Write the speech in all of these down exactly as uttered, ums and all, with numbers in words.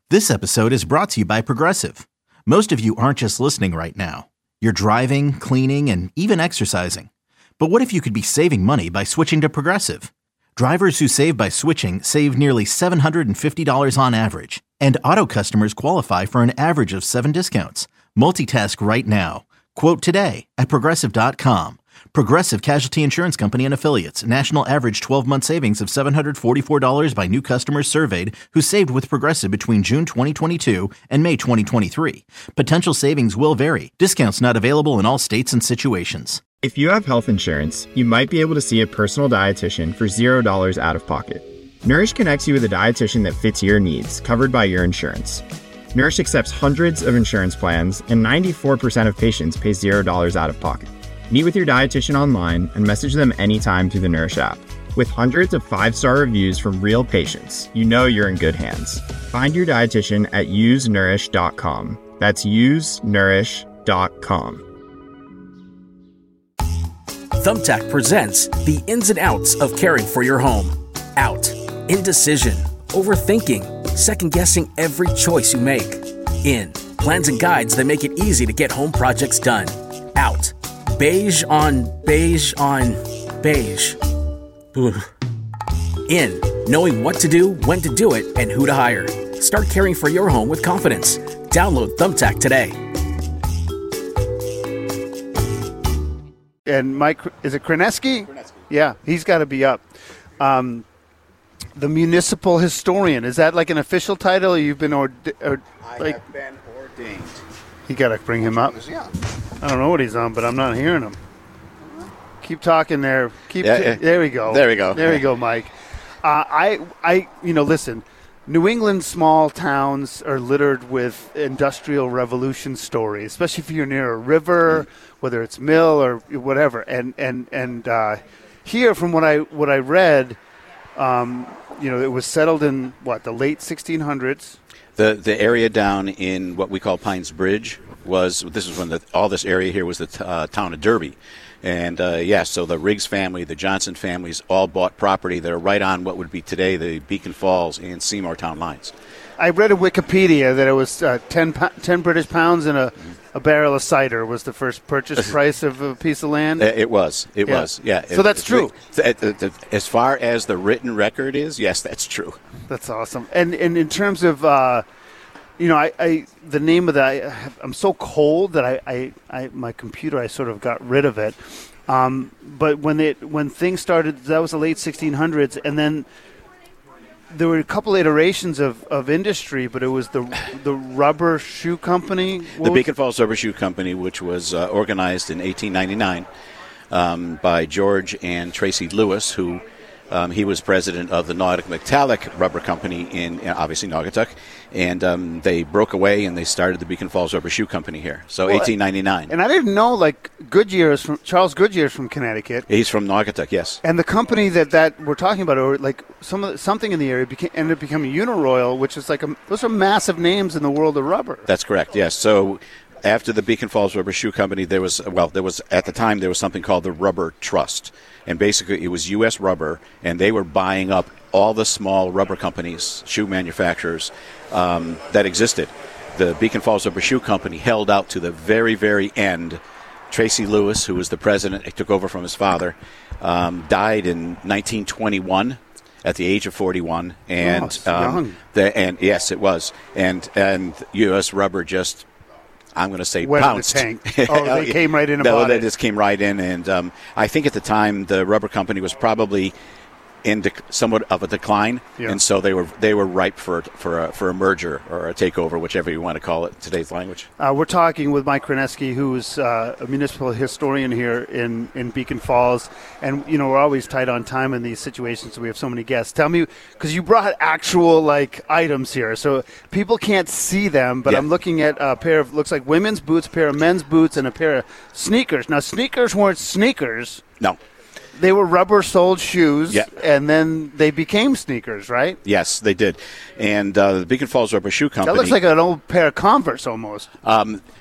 This episode is brought to you by Progressive. Most of you aren't just listening right now. You're driving, cleaning, and even exercising. But what if you could be saving money by switching to Progressive? Drivers who save by switching save nearly seven hundred fifty dollars on average. And auto customers qualify for an average of seven discounts. Multitask right now. Quote today at Progressive dot com. Progressive Casualty Insurance Company and Affiliates. National average twelve-month savings of seven hundred forty-four dollars by new customers surveyed who saved with Progressive between June twenty twenty-two and May twenty twenty-three. Potential savings will vary. Discounts not available in all states and situations. If you have health insurance, you might be able to see a personal dietitian for zero dollars out of pocket. Nourish connects you with a dietitian that fits your needs, covered by your insurance. Nourish accepts hundreds of insurance plans, and ninety-four percent of patients pay zero dollars out of pocket. Meet with your dietitian online and message them anytime through the Nourish app. With hundreds of five-star reviews from real patients, you know you're in good hands. Find your dietitian at use nourish dot com. That's use nourish dot com. Thumbtack presents the ins and outs of caring for your home. Out. Indecision. Overthinking. Second-guessing every choice you make. In. Plans and guides that make it easy to get home projects done. Out. Beige on beige on beige. Ugh. In. Knowing what to do, when to do it, and who to hire. Start caring for your home with confidence. Download Thumbtack today. And Mike, is it Krineski? Krineski. Yeah, he's got to be up. Um, the municipal historian, is that like an official title? Or you've been ordained? Or, like, I have been ordained. You got to bring him up. Yeah. I don't know what he's on, but I'm not hearing him. Keep talking there. Keep. Yeah, t- yeah. There we go. There we go. There we go, Mike. Uh, I, I, you know, listen. New England small towns are littered with industrial revolution stories, especially if you're near a river, mm. whether it's mill or whatever. And and and uh, here, from what I what I read, um, you know, it was settled in what the late sixteen hundreds. The the area down in what we call Pines Bridge was this is when the, all this area here was the t- uh, town of Derby. And, uh, yeah, so the Riggs family, the Johnson families all bought property that are right on what would be today the Beacon Falls and Seymour town lines. I read in Wikipedia that it was uh, ten, ten British pounds and a, a barrel of cider was the first purchase price of a piece of land. It was. It yeah. was, yeah. So it, that's true. It, as far as the written record is, yes, that's true. That's awesome. And, and in terms of... Uh, You know, I, I the name of that, I have, I'm so cold that I, I, I, my computer, I sort of got rid of it. Um, but when it when things started, that was the late sixteen hundreds, and then there were a couple iterations of, of industry, but it was the the rubber shoe company. What the was Beacon Falls Rubber Shoe Company, which was uh, organized in eighteen ninety-nine um, by George and Tracy Lewis, who um, he was president of the Nordic Metallic Rubber Company in, in obviously Naugatuck. And um, they broke away and they started the Beacon Falls Rubber Shoe Company here. So well, eighteen ninety-nine. And I didn't know, like, Goodyear is from, Charles Goodyear is from Connecticut. He's from Naugatuck, yes. And the company that, that we're talking about, or like some of the, something in the area, became, ended up becoming Uniroyal, which is like, a, those are massive names in the world of rubber. That's correct, yes. So after the Beacon Falls Rubber Shoe Company, there was, well, there was, at the time, there was something called the Rubber Trust. And basically it was U S Rubber, and they were buying up all the small rubber companies, shoe manufacturers, um, that existed. The Beacon Falls Rubber Shoe Company held out to the very, very end. Tracy Lewis, who was the president, he took over from his father, um, died in nineteen twenty-one at the age of forty-one. And, oh, um, young. The, and yes, it was. And, and U S Rubber just... I'm going to say Went pounced. In the tank. Oh, they came right in and no, bought they it. just came right in. And um, I think at the time the rubber company was probably in dec- somewhat of a decline, yeah. and so they were they were ripe for for a, for a merger or a takeover, whichever you want to call it in today's language. Uh, we're talking with Mike Krineski, who's uh, a municipal historian here in, in Beacon Falls, and you know we're always tight on time in these situations, so we have so many guests. Tell me, because you brought actual like items here, so people can't see them, but yeah. I'm looking at a pair of looks like women's boots, a pair of men's boots, and a pair of sneakers. Now sneakers weren't sneakers. No. They were rubber-soled shoes, yeah. and then they became sneakers, right? Yes, they did. And uh, the Beacon Falls Rubber Shoe Company... That looks like an old pair of Converse almost. Um,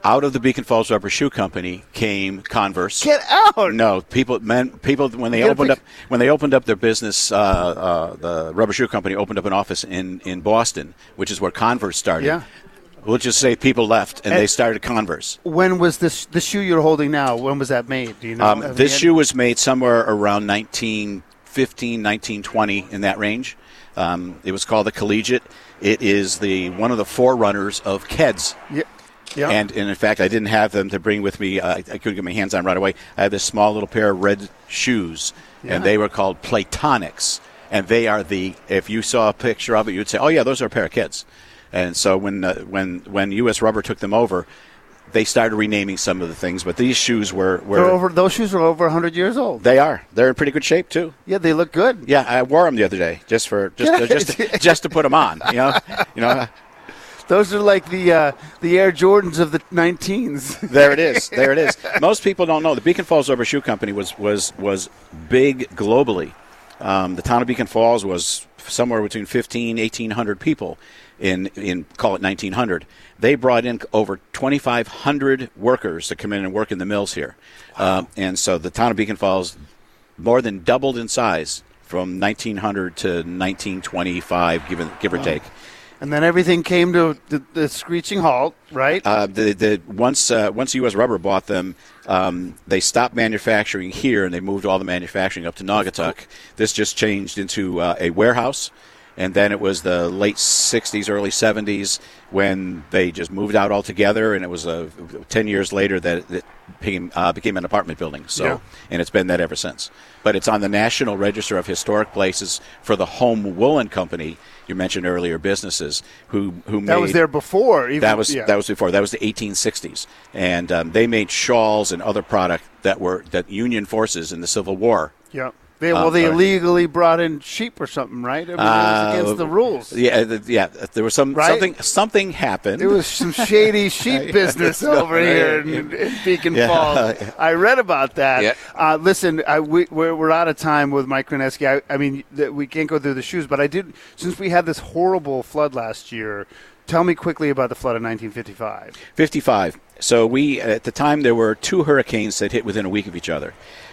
out of the Beacon Falls Rubber Shoe Company came Converse. Get out! No, people, men, people when they You gotta opened pick- up when they opened up their business, uh, uh, the Rubber Shoe Company opened up an office in, in Boston, which is where Converse started. Yeah. We'll just say people left and, And- they started Converse. When was this the shoe you're holding now? When was that made? Do you know? Um, Have this you had- shoe was made somewhere around nineteen fifteen, nineteen twenty, in that range. Um, it was called the Collegiate. It is the one of the forerunners of Keds. Yeah. Yeah. And, and in fact, I didn't have them to bring with me. Uh, I couldn't get my hands on right away. I had this small little pair of red shoes, Yeah. and they were called Platonics. And they are the, if you saw a picture of it, you'd say, oh, yeah, those are a pair of kids. And so when uh, when when U S Rubber took them over, they started renaming some of the things. But these shoes were, were They're over, those shoes are over one hundred years old. they are. They're in pretty good shape, too. Yeah, they look good. Yeah, I wore them the other day just for just uh, just to, just to put them on. You know, you know. Those are like the uh, the Air Jordans of the nineteens. There it is. There it is. Most people don't know the Beacon Falls Rubber Shoe Company was was was big globally. Um, the town of Beacon Falls was somewhere between fifteen, eighteen hundred people in in call it nineteen hundred. They brought in over twenty-five hundred workers to come in and work in the mills here, wow. um, and so the town of Beacon Falls more than doubled in size from nineteen hundred to nineteen twenty-five, give, give or wow. take. And then everything came to the, the screeching halt, right? Uh, the, the, once uh, once U S Rubber bought them, um, they stopped manufacturing here and they moved all the manufacturing up to Naugatuck. This just changed into uh, a warehouse, and then it was the late sixties, early seventies when they just moved out altogether, and it was uh, ten years later that it became, uh, became an apartment building. So, Yeah. and it's been that ever since. But it's on the National Register of Historic Places for the Home Woolen Company. You mentioned earlier businesses who who made that was there before. Even, that was yeah. that was before. That was the eighteen sixties, and um, they made shawls and other product that were that Union forces in the Civil War. Yeah. They, well, Uh, they uh, illegally brought in sheep or something, right? I mean, it was against Uh, the rules. Yeah, the, yeah. There was some Right? something something happened. There was some shady sheep business over here in, in Beacon Yeah. Falls. I read about that. Yeah. Uh, listen, I, we, we're, we're out of time with Mike Krineski. I, I mean, th- we can't go through the shoes, but I did, since we had this horrible flood last year, tell me quickly about the flood of nineteen fifty-five. fifty-five. So we, at the time, there were two hurricanes that hit within a week of each other.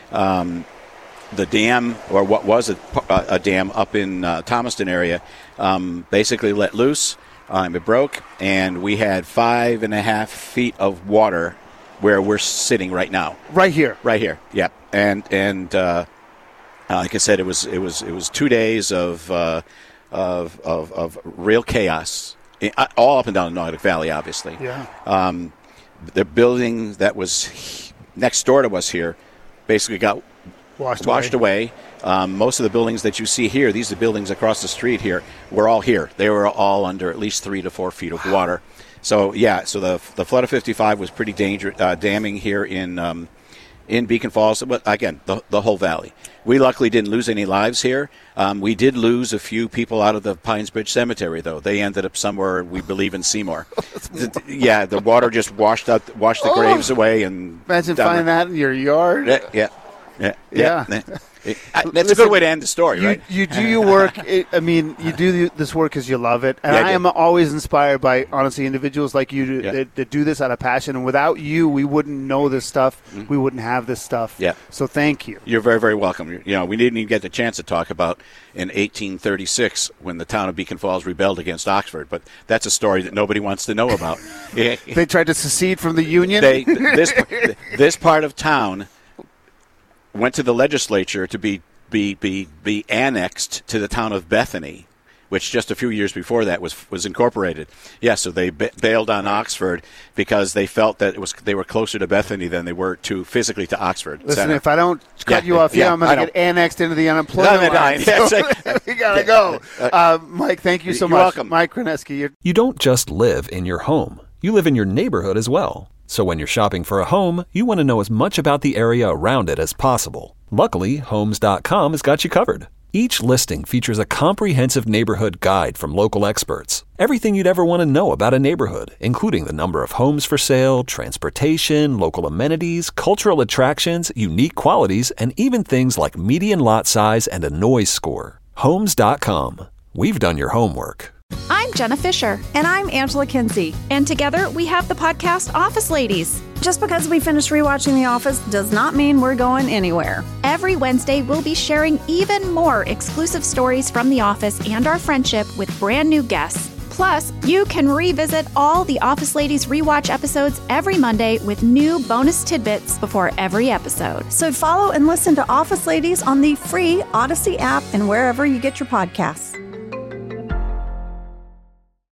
Um, the dam, or what was a, a dam up in uh, Thomaston area, um, basically let loose. Um, it broke, and we had five and a half feet of water where we're sitting right now. Right here. Right here, yeah. And and uh, uh, like I said, it was it was it was two days of uh, of, of of real chaos, all up and down the Naugatuck Valley, obviously. Yeah. Um, the building that was next door to us here basically got Washed, washed away. away. Um, most of the buildings that you see here, these are buildings across the street here, were all here. They were all under at least three to four feet of water. So, yeah, so the the flood of fifty-five was pretty dangerous, uh, damning here in um, in Beacon Falls, but again, the, the whole valley. We luckily didn't lose any lives here. Um, we did lose a few people out of the Pines Bridge Cemetery, though. They ended up somewhere, we believe, in Seymour. the, yeah, the water just washed out, washed the Oh. graves away. And Imagine down finding that in your yard. Yeah, yeah, yeah. Yeah. yeah. It- I- that's a Listen, good way to end the story, You, right? you do your work. It, I mean, you do this work because you love it, and Yeah, I I do. am always inspired by honestly individuals like you to, Yeah. that, that do this out of passion. And without you, we wouldn't know this stuff. We wouldn't have this stuff. Yeah. So thank you. You're very, very welcome. You know, we didn't even get the chance to talk about in eighteen thirty-six when the town of Beacon Falls rebelled against Oxford, but that's a story that nobody wants to know about. Yeah. They tried to secede from the Union. They, this, this part of town went to the legislature to be, be, be, be annexed to the town of Bethany, which just a few years before that was was incorporated. Yeah, so they ba- bailed on Oxford because they felt that it was they were closer to Bethany than they were to physically to Oxford. Listen, Center. if I don't cut Yeah, you off yeah, here, I'm going I to know. get annexed into the unemployment No, no, no, line. yeah, So it's like- we got to yeah. go. Uh, Mike, thank you so You're much. welcome. Mike Krineski, you're You don't just live in your home, you live in your neighborhood as well. So when you're shopping for a home, you want to know as much about the area around it as possible. Luckily, Homes dot com has got you covered. Each listing features a comprehensive neighborhood guide from local experts. Everything you'd ever want to know about a neighborhood, including the number of homes for sale, transportation, local amenities, cultural attractions, unique qualities, and even things like median lot size and a noise score. Homes dot com. We've done your homework. I'm Jenna Fisher. And I'm Angela Kinsey. And together we have the podcast Office Ladies. Just because we finished rewatching The Office does not mean we're going anywhere. Every Wednesday, we'll be sharing even more exclusive stories from The Office and our friendship with brand new guests. Plus, you can revisit all the Office Ladies rewatch episodes every Monday with new bonus tidbits before every episode. So follow and listen to Office Ladies on the free Odyssey app and wherever you get your podcasts.